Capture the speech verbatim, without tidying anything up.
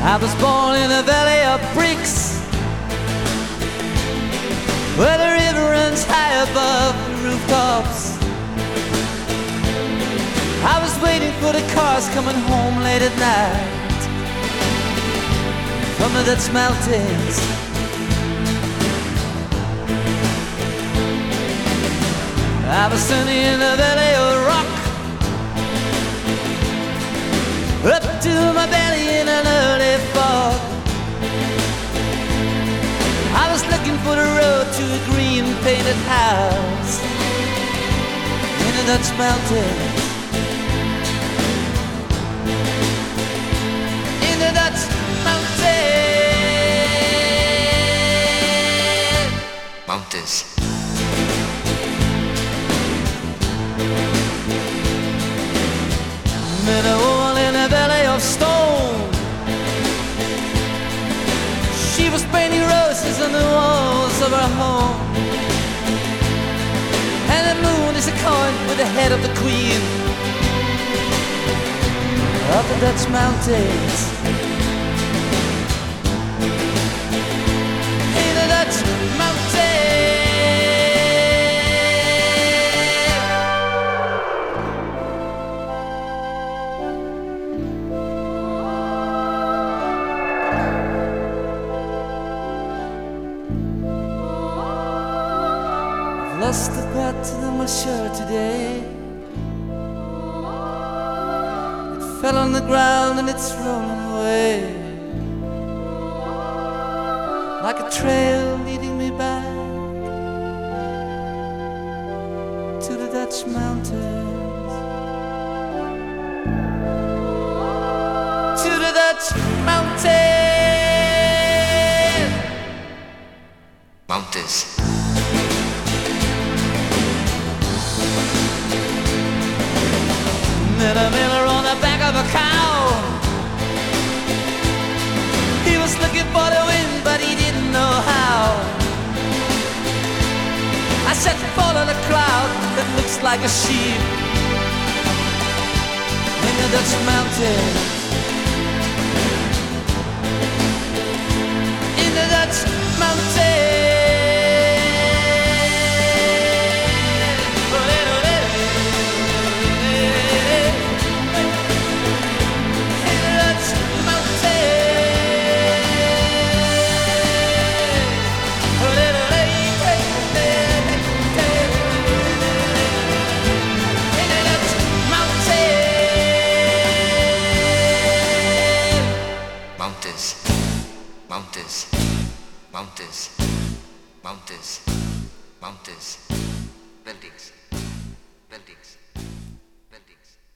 I was born in a valley of bricks, where the river runs high above the rooftops. I was waiting for the cars coming home late at night from the Dutch mountains. I was standing in the valley of rock, up to my belly in an early fog. I was looking for the road to a green painted house in the Dutch mountains. In the Dutch mountains. Mountains. Met a woman in a valley of stone. She was painting roses on the walls of her home. And the moon is a coin with the head of the queen of the Dutch mountains. In the Dutch mountains. Lost the button on my shirt today. It fell on the ground and it's rolling away, like a trail leading me back to the Dutch mountains. To the Dutch mountains. Mountains. Met a miller on the back of a cow. He was looking for the wind, but he didn't know how. I said, follow the cloud that looks like a sheep in the Dutch mountains. In the Dutch mountains. Mountains, mountains, mountains, mountains, buildings, buildings, buildings.